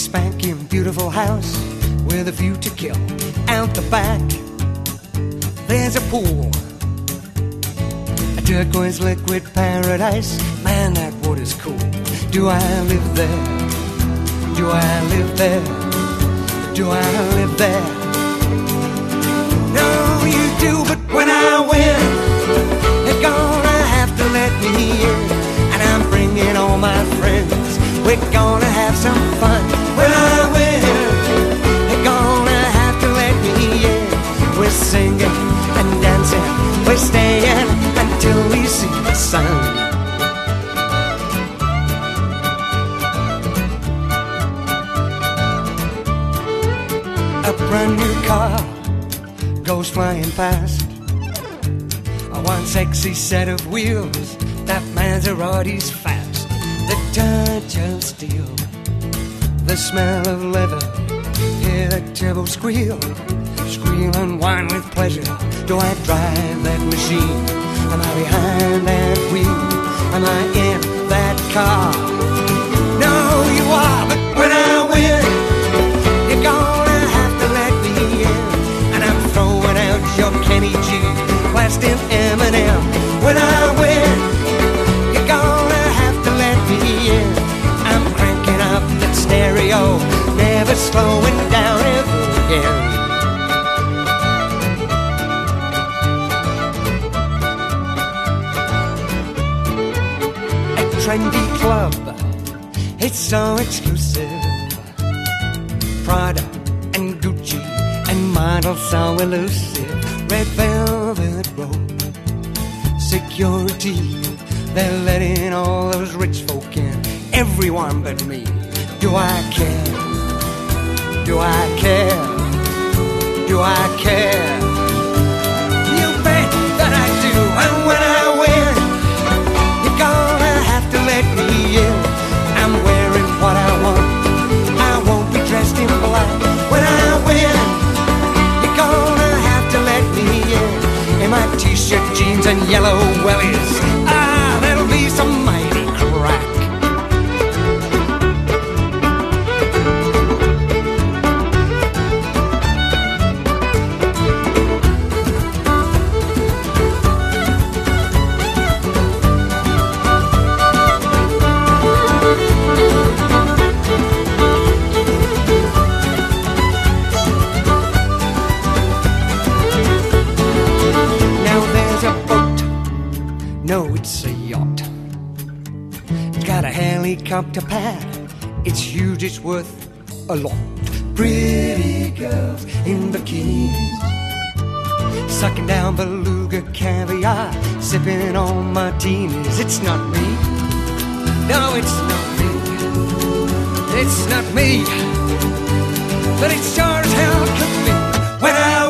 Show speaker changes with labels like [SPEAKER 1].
[SPEAKER 1] spanking beautiful house with a view to kill. Out the back, there's a pool, a turquoise liquid paradise. Man, that water's cool. Do I live there? Do I live there? Do I live there? No, you do, but when I win, you're gonna have to let me in. And I'm bringing all my friends. We're gonna have some fun. When I win, you're gonna have to let me in. We're singing and dancing. We're staying until we see the sun. A brand new car goes flying past. One sexy set of wheels, that Maserati's fast. The touch of steel, the smell of leather, hear the turbo squeal, squeal and whine with pleasure. Do I drive that machine? Am I behind that wheel? Am I in that car? No, you are, but when I win, you're gonna have to let me in. And I'm throwing out your Kenny G, blasting Eminem. When I win, you're gonna have to let me in. I'm cranking up that stereo, never slowing down ever again. A trendy club, it's so exclusive. Prada and Gucci and models so elusive. Red velvet robe, security, they're letting all those rich folk in. Everyone but me. Do I care? Do I care? Do I care? You bet that I do. And when I win, you're gonna have to let me in. I'm wearing what I want, I won't be dressed in black. When I win, you're gonna have to let me in. In my t-shirt, jeans and yellow wellies, there'll be some mighty crack. No, it's a yacht. It's got a helicopter pad. It's huge, it's worth a lot. Pretty girls in bikinis, sucking down beluga caviar, sipping on martinis. It's not me. No, it's not me. It's not me. But it sure as hell could be. When I